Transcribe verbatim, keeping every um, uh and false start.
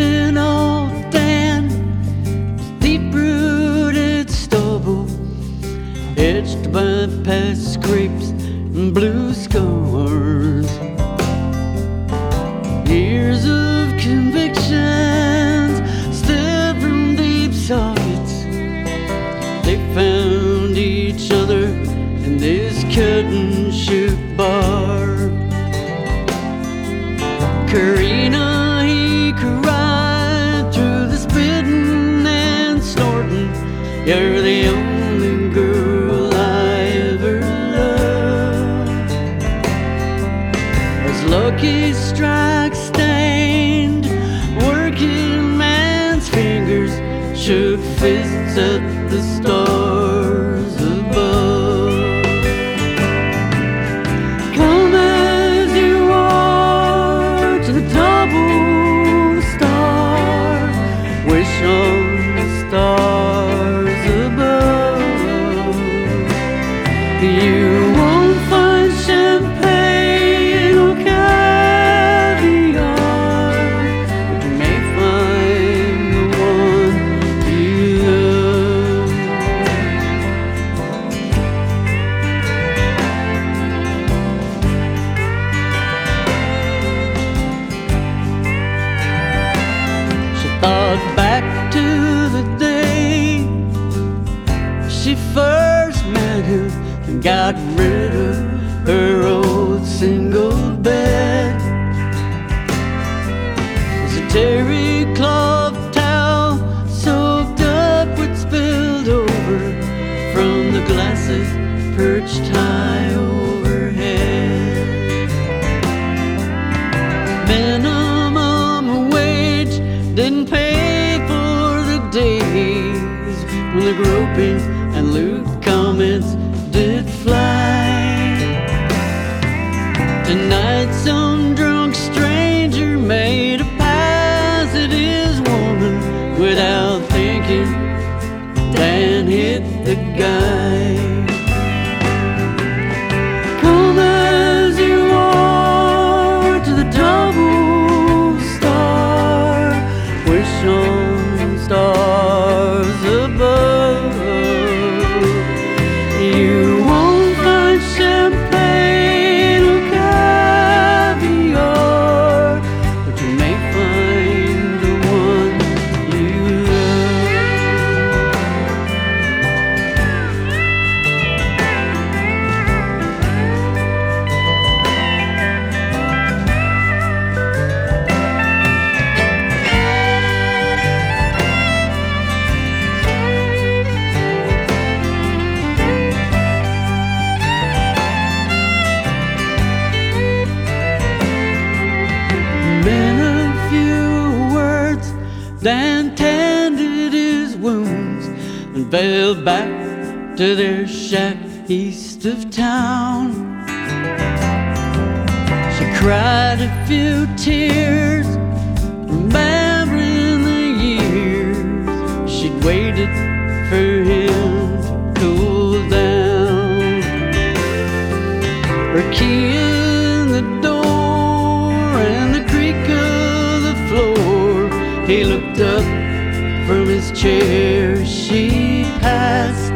an old Dan, deep-rooted stubble, etched by past scrapes and blue scars. Years of convictions stood from deep sockets. They found each other in this cut-and-shoot bar. Karina, he cried through the spitting and snorting, "You're the only girl I ever loved." As Lucky Strike stained working man's fingers, shook fists at the stars above. Come as you are to the double star, wish on the stars above. You won't find champagne or caviar, but you may find the one you love. She thought back to the day she first met him and got rid of her old single bed. There's a terry cloth towel soaked up with spilled over from the glasses perched high overhead. Minimum wage didn't pay for the days when the groping and lewd comments did fly. Tonight some drunk stranger made a pass at his woman without thinking. Dan hit the guy. Come as you are to the double star, wish on stars above. You won't find champagne or caviar, but you may find the one you been a few words, Dan tended his wounds and fell back to their shack east of town. She cried a few tears, remembering the years she'd waited for him to cool down. Her key in the door and the creak of the floor. He looked up from his chair, she passed.